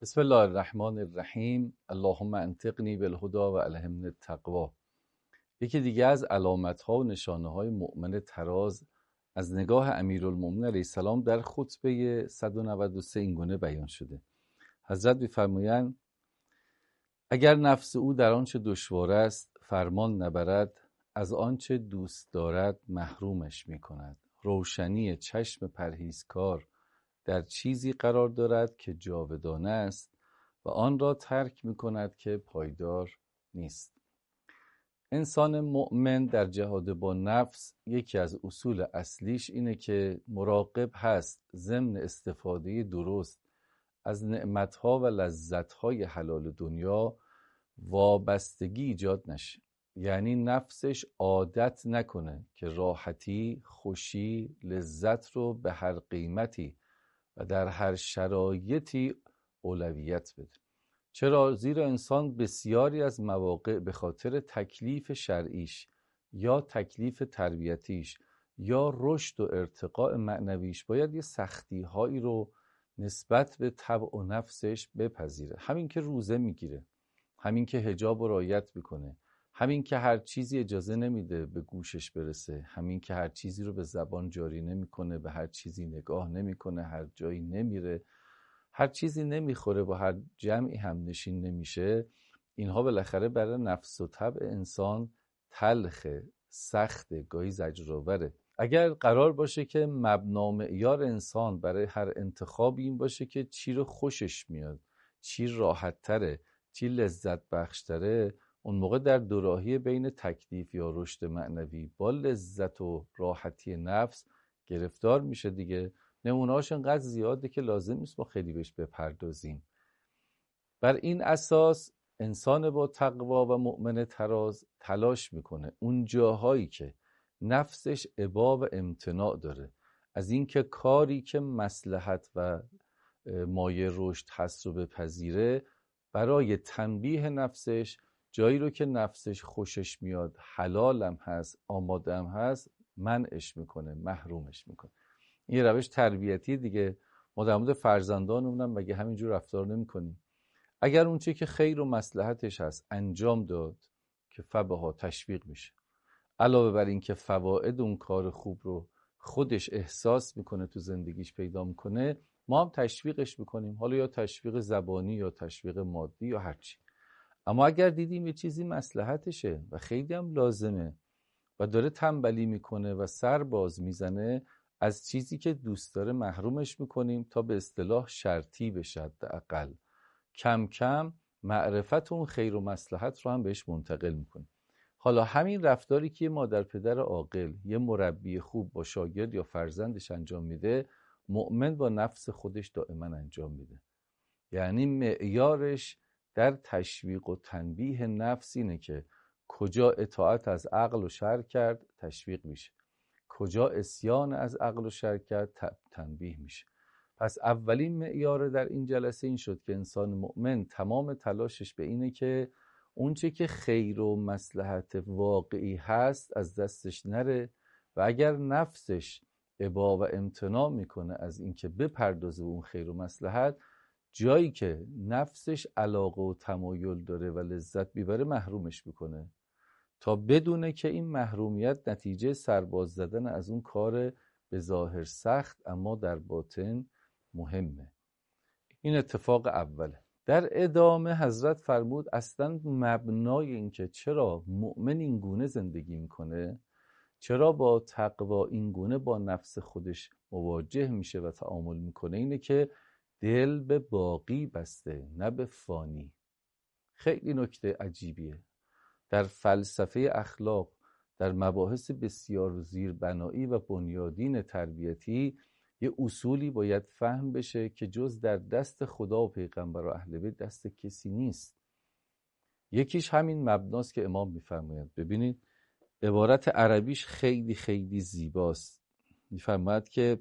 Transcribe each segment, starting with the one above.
بسم الله الرحمن الرحیم. اللهم انطقنی بالهدی و الهمنی التقوی. یکی دیگه از علامت‌ها و نشانه‌های مؤمن تراز از نگاه امیرالمؤمنین علیه السلام در خطبه 193 اینگونه بیان شده. حضرت می‌فرمایند اگر نفس او در آنچه دشوار است فرمان نبرد، از آنچه دوست دارد محرومش می‌کند. روشنی چشم پرهیزکار در چیزی قرار دارد که جاودانه است و آن را ترک می‌کند که پایدار نیست. انسان مؤمن در جهاد با نفس یکی از اصول اصلیش اینه که مراقب هست ضمن استفاده درست از نعمت‌ها و لذت‌های حلال دنیا وابستگی ایجاد نشه. یعنی نفسش عادت نکنه که راحتی، خوشی، لذت رو به هر قیمتی و در هر شرایطی اولویت بده. چرا؟ زیرا انسان بسیاری از مواقع به خاطر تکلیف شرعیش یا تکلیف تربیتیش یا رشد و ارتقاء معنویش باید یه سختی هایی رو نسبت به طبع و نفسش بپذیره. همین که روزه میگیره، همین که حجاب رو رعایت میکنه، همین که هر چیزی اجازه نمیده به گوشش برسه، همین که هر چیزی رو به زبان جاری نمیکنه، به هر چیزی نگاه نمیکنه، هر جایی نمیره، هر چیزی نمیخوره، با هر جمعی هم نشین نمیشه، اینها بالاخره برای نفس و طبع انسان تلخه، سخته، گاهی زجرآوره. اگر قرار باشه که مبنا معیار انسان برای هر انتخابی این باشه که چی رو خوشش میاد، چی راحت تره، چی لذت بخشتره، اون موقع در دوراهی بین تکلیف یا رشد معنوی با لذت و راحتی نفس گرفتار میشه دیگه. نمونه‌هاش انقدر زیاده که لازم نیست ما خیلی بهش بپردازیم. بر این اساس انسان با تقوا و مؤمن تراز تلاش میکنه اون جاهایی که نفسش ابا و امتناع داره از اینکه کاری که مصلحت و مایه رشد هست رو بپذیره، برای تنبیه نفسش جایی رو که نفسش خوشش میاد، حلالم هست، آماده هم هست، منعش میکنه، محرومش میکنه. این روش تربیتی دیگه. ما در مورد فرزندانمون هم مگه همینجور رفتار نمی‌کنیم؟ اگر اون چیزی که خیر و مصلحتش هست انجام داد که فبها تشویق میشه، علاوه بر این که فواید اون کار خوب رو خودش احساس میکنه، تو زندگیش پیدا میکنه، ما هم تشویقش میکنیم، حالا یا تشویق زبانی یا تشویق مادی یا هرچی. اما اگر دیدیم یه چیزی مصلحتشه و خیلی هم لازمه و داره تنبلی میکنه و سر باز میزنه، از چیزی که دوست داره محرومش میکنیم تا به اصطلاح شرطی بشه. حداقل کم کم معرفت اون خیر و مصلحت رو هم بهش منتقل میکنیم. حالا همین رفتاری که یه مادر پدر عاقل، یه مربی خوب با شاگرد یا فرزندش انجام میده، مؤمن با نفس خودش دائما انجام میده. یعنی معیارش در تشویق و تنبیه نفس اینه که کجا اطاعت از عقل و شرع کرد تشویق میشه، کجا عصیان از عقل و شرع کرد تنبیه میشه. پس اولین معیار در این جلسه این شد که انسان مؤمن تمام تلاشش به اینه که اونچه که خیر و مصلحت واقعی هست از دستش نره و اگر نفسش ابا و امتناع میکنه از اینکه بپردازه اون خیر و مصلحت، جایی که نفسش علاقه و تمایل داره و لذت میبره محرومش میکنه، تا بدونه که این محرومیت نتیجه سرباز زدن از اون کار به ظاهر سخت اما در باطن مهمه. این اتفاق اوله. در ادامه حضرت فرمود اصلا مبنای این که چرا مؤمن این گونه زندگی میکنه، چرا با تقوا این گونه با نفس خودش مواجه میشه و تعامل میکنه، اینه که دل به باقی بسته نه به فانی. خیلی نکته عجیبیه. در فلسفه اخلاق، در مباحث بسیار زیربنایی و بنیادین تربیتی، یه اصولی باید فهم بشه که جز در دست خدا و پیغمبر و اهل بیت دست کسی نیست. یکیش همین مبناست که امام میفرماید. ببینید عبارت عربیش خیلی خیلی زیباست. میفرماید که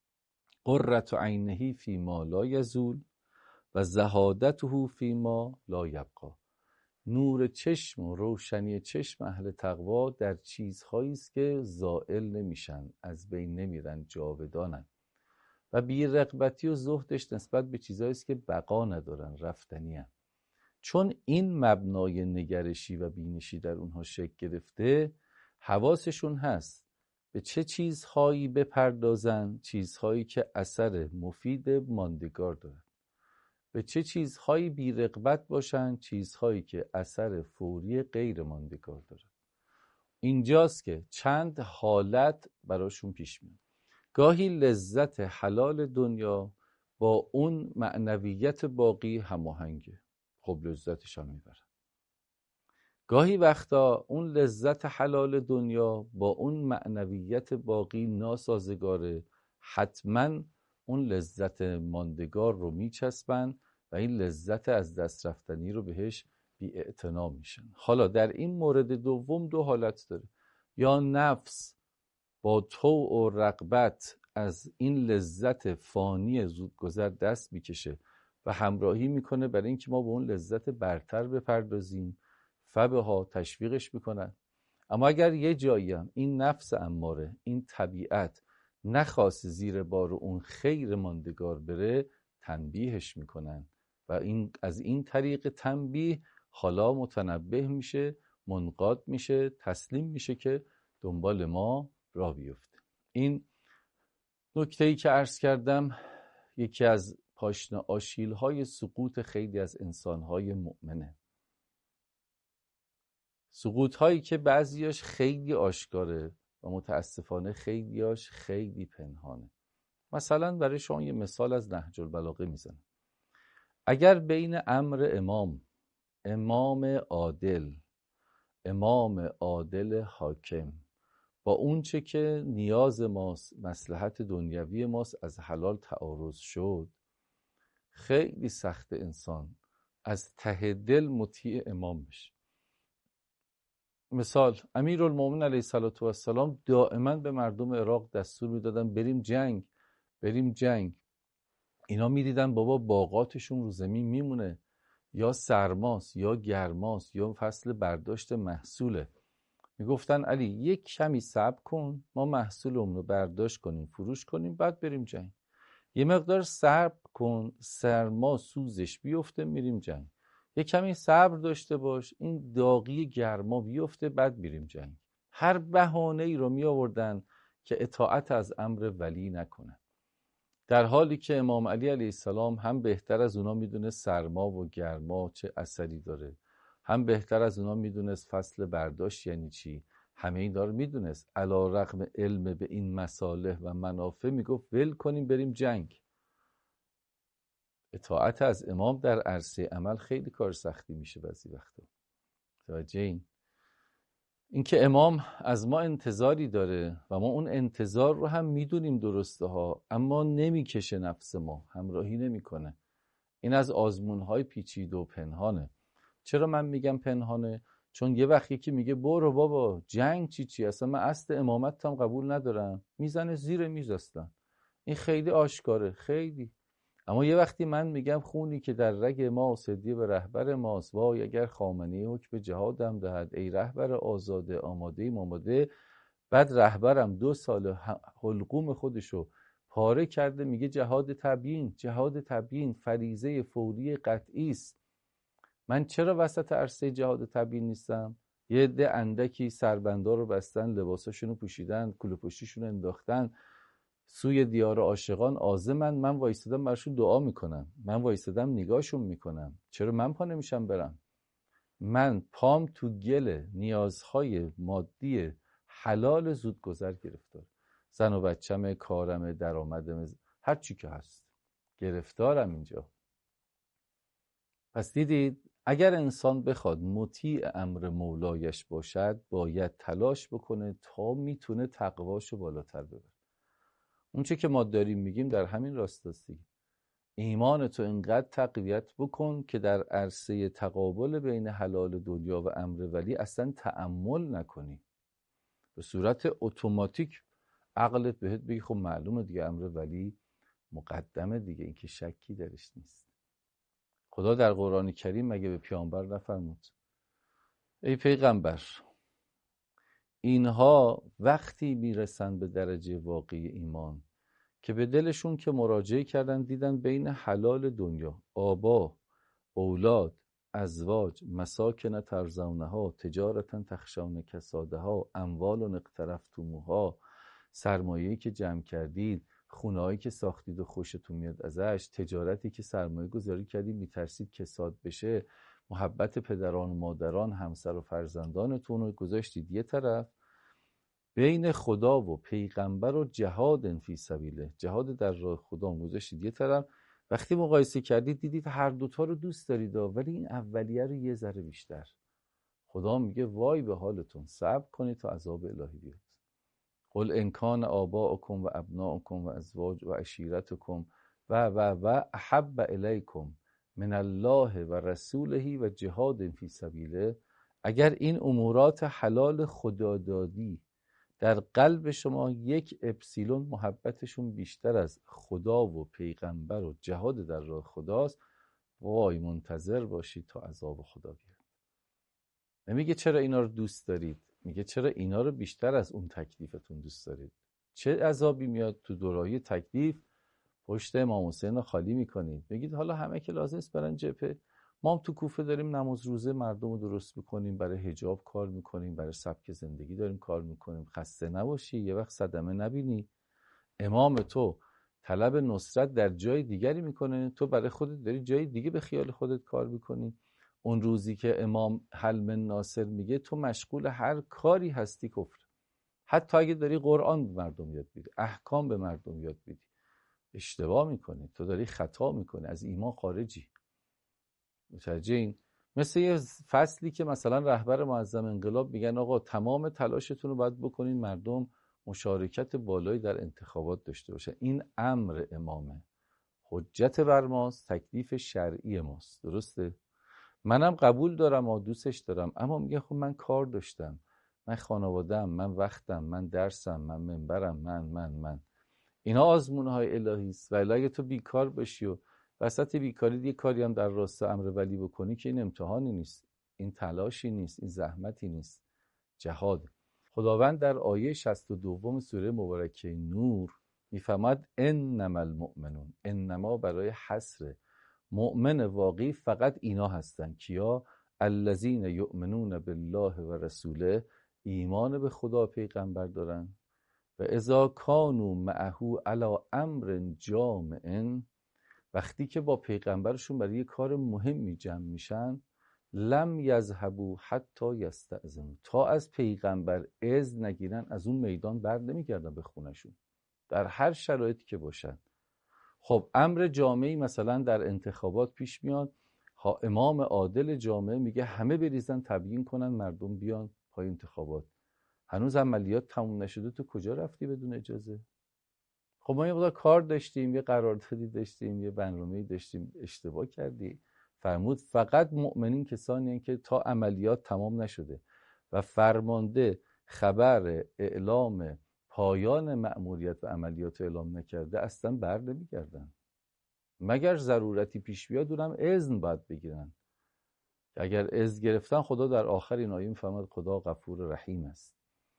قرة عینه فی ما لا یزول و زهادته فی ما لا یبقی. نور چشم و روشنی چشم اهل تقوا در چیزهایی است که زائل نمیشن، از بین نمیرن، جاودانن. و بی‌رغبتی و زهدش نسبت به چیزهایی است که بقا ندارن، رفتنی هستند. چون این مبنای نگرشی و بینشی در اونها شکل گرفته، حواسشون هست به چه چیزهایی بپردازن، چیزهایی که اثر مفید ماندگار دارن، به چه چیزهایی بی‌رغبت باشن، چیزهایی که اثر فوری غیر ماندگار دارن. اینجاست که چند حالت براشون پیش میاد. گاهی لذت حلال دنیا با اون معنویت باقی هماهنگه، خب لذتش هم میبرن. گاهی وقتا اون لذت حلال دنیا با اون معنویت باقی ناسازگاره، حتما اون لذت ماندگار رو میچسبن و این لذت از دست رفتنی رو بهش بی‌اعتنا میشن. حالا در این مورد دوم دو حالت داره. یا نفس با طوع و رغبت از این لذت فانی زودگذر دست میکشه و همراهی میکنه برای اینکه ما به اون لذت برتر بپردازیم، فبها تشویقش میکنن. اما اگر یه جایی هم این نفس اماره، این طبیعت نخواست زیر بار اون خیر ماندگار بره، تنبیهش میکنن و از این طریق تنبیه حالا متنبه میشه، منقاد میشه، تسلیم میشه که دنبال ما راه بیفته. این نکته‌ای که عرض کردم یکی از پاشنه آشیل‌های سقوط خیلی از انسان‌های مؤمنه. سقوط‌هایی که بعضیاش خیلی آشکاره و متاسفانه خیلیاش خیلی پنهانه. مثلا برای شما یه مثال از نهج البلاغه میزنم. اگر بین امر امام عادل حاکم با اون چه که نیاز ماست، مصلحت دنیوی ماست، از حلال تعارض شد، خیلی سخت انسان از ته دل مطیع امام بشه. مثال، امیرالمومنین علیه السلام دائما به مردم عراق دستور میدادن بریم جنگ. اینا میدیدن بابا باغاتشون رو زمین میمونه، یا سرماست یا گرماست یا فصل برداشت محصوله. میگفتن علی یک کمی صبر کن، ما محصولمون رو برداشت کنیم، فروش کنیم، بعد بریم جنگ. یه مقدار صبر کن، سرما سوزش بیفته، میریم جنگ. یه کمی صبر داشته باش، این داغی گرما بیفته، بعد میریم جنگ. هر بهانه‌ای رو می آوردن که اطاعت از امر ولی نکنن، در حالی که امام علی علیه السلام هم بهتر از اونا میدونه سرما و گرما چه اثری داره، هم بهتر از اونا میدونست فصل برداشت یعنی چی. همه اینا رو میدونست. علی رغم علم به این مصالح و منافع میگفت ول کنیم بریم جنگ. اطاعت از امام در عرصه عمل خیلی کار سختی میشه بعضی وقتا. توجه این که امام از ما انتظاری داره و ما اون انتظار رو هم میدونیم درسته ها، اما نمیکشه، نفس ما همراهی نمیکنه. این از آزمونهای پیچیده و پنهانه. چرا من میگم پنهانه؟ چون یه وقت یکی میگه برو بابا جنگ چی اصلا من اصل امامت هم قبول ندارم، میزنه زیر میز اصلا. این خیلی آشکاره، خیلی. اما یه وقتی من میگم خونی که در رگ ماست هدیه به رهبر ماست، وای اگر خامنه‌ای حکم جهادم دهد، ای رهبر آزاده آماده. بعد رهبرم 2 سال حلقوم خودشو پاره کرده، میگه جهاد تبیین فریضه فوری قطعی است. من چرا وسط عرصه جهاد تبیین نیستم؟ یه عده اندکی سربندا رو بستن، لباساشونو پوشیدن، کوله پشتیشونو انداختن، سوی دیار عاشقان عازمن. من وایستادم براشون دعا میکنم، من وایستادم نگاهشون میکنم. چرا من پا نمیشم برم؟ من پام تو گل نیازهای مادی حلال زودگذر گرفتار، زن و بچم، کارم، درآمدم، هر چی که هست گرفتارم اینجا. پس دیدید اگر انسان بخواد مطیع امر مولایش باشد، باید تلاش بکنه تا میتونه تقواشو بالاتر ببره. اون چه که ما داریم میگیم در همین راستاست دیگه. ایمانتو اینقدر تقویت بکن که در عرصه تقابل بین حلال دنیا و امر ولی اصلا تأمل نکنی. به صورت اتوماتیک عقلت بهت بگی خب معلومه دیگه امر ولی مقدمه دیگه، این که شکی درش نیست. خدا در قرآن کریم مگه به پیامبر نفرمود ای پیغمبر اینها وقتی میرسن به درجه واقعی ایمان که به دلشون که مراجعه کردن دیدن بین حلال دنیا، آبا، اولاد، ازواج، مساکن ترضونها، تجارتا تخشون کسادها، اموال اقترفتموها، سرمایه‌ای که جمع کردید، خونه‌ای که ساختید و خوشتون میاد ازش، تجارتی که سرمایه گذاری کردید میترسید کساد بشه، محبت پدران و مادران، همسر و فرزندانتون رو گذاشتید یه طرف، بین خدا و پیغمبر و جهاد فی سبیله، جهاد در راه خدا گذاشتید یه طرف. وقتی مقایسه کردید دیدید هر دوتا رو دوست دارید، ولی این اولیه رو یه ذره بیشتر. خدا میگه وای به حالتون، صبر کنید تا عذاب الهی بیاد. قل ان کان آباؤکم و ابناؤکم و ازواج و عشیرتکم و احب الیکم من الله و رسوله و جهاد فی سبیله، اگر این امورات حلال خدادادی در قلب شما یک اپسیلون محبتشون بیشتر از خدا و پیغمبر و جهاد در راه خداست، وای منتظر باشید تا عذاب خدا بیاد. نمیگه چرا اینا رو دوست دارید، میگه چرا اینا رو بیشتر از اون تکلیفتون دوست دارید. چه عذابی میاد تو دوراهی تکلیف؟ پشت امام حسین رو خالی میکنید، میگید حالا همه که لازم است برن جبهه، ما هم تو کوفه داریم نماز روزه مردم رو درست میکنیم، برای حجاب کار میکنیم، برای سبک زندگی داریم کار میکنیم، خسته نباشی، یه وقت صدمه نبینی. امام تو طلب نصرت در جای دیگری میکنه، تو برای خودت داری جای دیگه به خیال خودت کار میکنی. اون روزی که امام حل من ناصر میگه تو مشغول هر کاری هستی کفر، حتی اگه داری قرآن به مردم یاد میدی، احکام به مردم یاد میدی، اشتباه میکنی، تو داری خطا میکنی، از ایمان خارجی. متوجه این؟ مثل یه فصلی که مثلا رهبر معظم انقلاب میگن آقا تمام تلاشتون رو باید بکنین مردم مشارکت بالایی در انتخابات داشته باشه. این امر امامه، حجت بر ماست، تکلیف شرعی ماست، درسته؟ منم قبول دارم و دوستش دارم، اما میگه خب من کار داشتم، من خانواده‌ام، من وقتم، من درسم، من منبرم، من اینا آزمون‌های الهی است. و اگه تو بیکار باشی و وسط بیکاری یه کاری هم در راستای امر ولی بکنی که این امتحانی نیست، این تلاشی نیست، این زحمتی نیست، جهاد. خداوند در آیه 62 سوره مبارکه نور میفرماد انما المؤمنون، انما برای حصر، مؤمن واقعی فقط اینا هستن. کیا؟ الذین یؤمنون بالله و رسوله، ایمان به خدا پیغمبر دارن، و اذا کانوا معه علی امر جامع، وقتی که با پیغمبرشون برای یه کار مهمی جمع میشن، لم یذهبوا حتی یستأذنوا، تا از پیغمبر اذن نگیرن از اون میدان بر نمیگردن به خونشون، در هر شرایطی که باشن. خب امر جامعی مثلا در انتخابات پیش میاد، امام عادل جامعه میگه همه بریزن تبیین کنن مردم بیان پای انتخابات، هنوز عملیات تموم نشده، تو کجا رفتی بدون اجازه؟ خب ما یه مقدار کار داشتیم، یه قراردادی داشتیم، یه برنامه‌ای داشتیم، اشتباه کردی. فرمود فقط مؤمنین کسانی هستند که تا عملیات تمام نشده و فرمانده خبر اعلام پایان مأموریت و عملیات اعلام نکرده اصلا بر نمیگردن، مگر ضرورتی پیش بیاد اونم اذن باید بگیرن. اگر اذن گرفتن، خدا در آخر این آیه میفرماد خدا غفور رحیم است.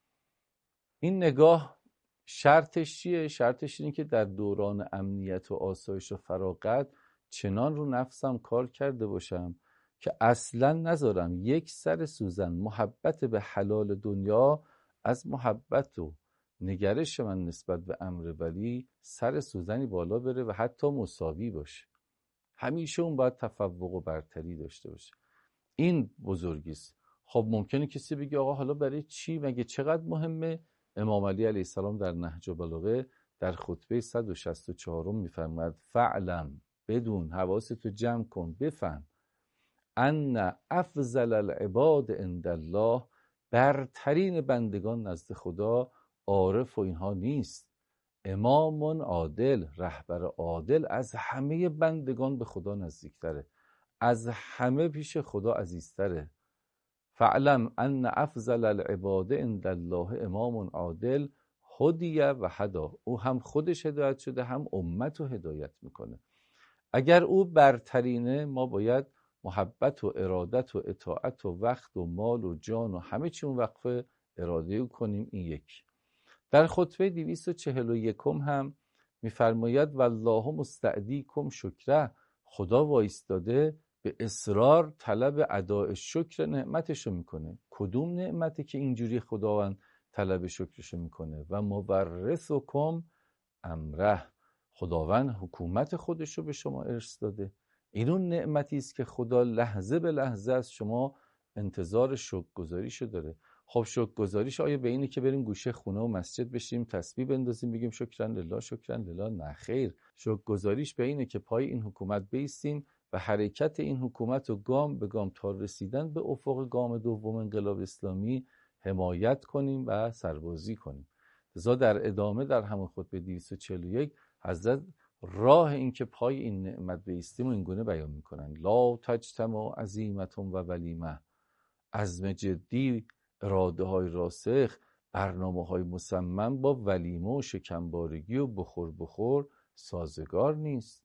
این نگاه شرطش چیه؟ شرطش اینه که در دوران امنیت و آسایش و فراغت چنان رو نفسم کار کرده باشم که اصلا نذارم یک سر سوزن محبت به حلال دنیا از محبت و نگرش من نسبت به امر ولی سر سوزنی بالا بره و حتی مساوی باشه. همیشه اون باید تفوق و برتری داشته باشه. این بزرگی است. خب ممکنه کسی بگه آقا حالا برای چی؟ مگه چقدر مهمه؟ امام علی علیه السلام در نهج البلاغه در خطبه 164 میفرماید فعلم، بدون، حواستو جمع کن، بفهم، ان افضل العباد عند الله، برترین بندگان نزد خدا عارف و اینها نیست، امام عادل، رهبر عادل از همه بندگان به خدا نزدیکتره، از همه پیش خدا عزیزتره. فعلم ان افضل العباد عند الله امام عادل هدی و هدا، او هم خودش هدایت شده هم امت رو هدایت میکنه. اگر او برترینه، ما باید محبت و ارادت و اطاعت و وقت و مال و جان و همه چی اون وقف اراده کنیم. این یک. در خطبه 241 هم میفرماید والله مستعدیکم شکره، خدا وایستاده به اصرار طلب اداء شکر نعمتشو میکنه. کدوم نعمتی که اینجوری خداوند طلب شکرشو میکنه؟ و مورثکم امره، خداوند حکومت خودشو به شما ارث داده. این اون نعمتی است که خدا لحظه به لحظه از شما انتظار شکرگزاریشو داره. خب شکرگزاریش آیا به اینه که بریم گوشه خونه و مسجد بشیم تسبیح بندازیم بگیم شکرن لله شکرن لله؟ نه خیر. شکرگزاریش به اینه که پای این حکومت بیستیم و حرکت این حکومت رو گام به گام تا رسیدن به افق گام دوم انقلاب اسلامی حمایت کنیم و سربازی کنیم. لذا در ادامه در همون خطبه 241 حضرت راه این که پای این نعمت بیستیم و این گونه بیان میکنن: لا تجتمع عزیمة و ولیمه، عزم جدی، اراده های راسخ، برنامه های مصمم با ولیمه و شکمبارگی و بخور سازگار نیست.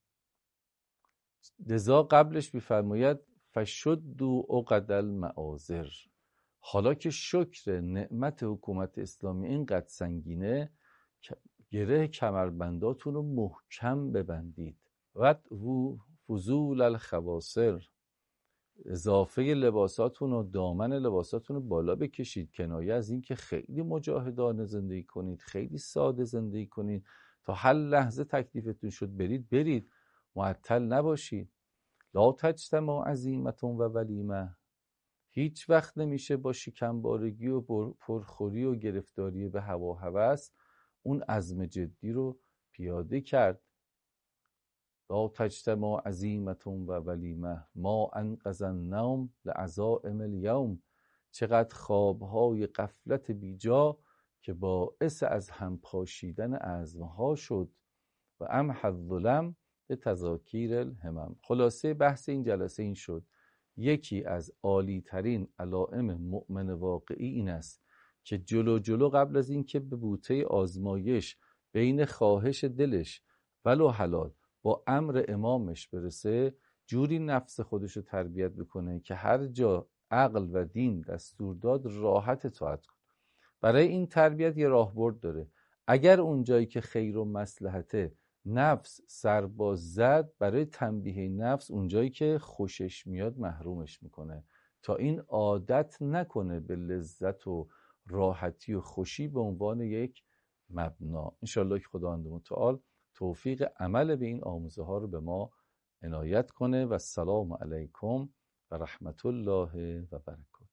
لذا قبلش میفرماید فشدوا عقد المآزر. حالا که شکر نعمت حکومت اسلامی اینقدر سنگینه، گره کمربنداتون رو محکم ببندید. وَدْعُوا فضول الخواصر، اضافه لباساتون و دامن لباساتون رو بالا بکشید، کنایه از این که خیلی مجاهدانه زندگی کنید، خیلی ساده زندگی کنید، تا هر لحظه تکلیفتون شد برید، معطل نباشید. لا تجتمع عزیمة و ولیمه، هیچ وقت نمیشه با شکمبارگی و پرخوری و گرفتاری به هوا و هوس اون عزم جدی رو پیاده کرد. لا تجتمع عزیمة و ولیمه ما انقذ النوم لعزائم اليوم، چقدر خوابهای غفلت بیجا که باعث از هم پاشیدن عزمها شد. و امحى الظلم لتذاکیر الهمم. خلاصه بحث این جلسه این شد: یکی از عالی ترین علائم مؤمن واقعی این است که جلو قبل از این که به بوته آزمایش بین خواهش دلش ولو حلال با امر امامش برسه، جوری نفس خودش رو تربیت بکنه که هر جا عقل و دین دستور داد راحت اطاعت کنه. برای این تربیت یه راهبرد داره. اگر اون جایی که خیر و مصلحته نفس سرباز زد، برای تنبیه نفس اون جایی که خوشش میاد محرومش میکنه تا این عادت نکنه به لذت و راحتی و خوشی به عنوان یک مبنا. انشالله که خداوند متعال توفیق عمل به این آموزه ها رو به ما عنایت کنه. و السلام علیکم و رحمت الله و برکاته.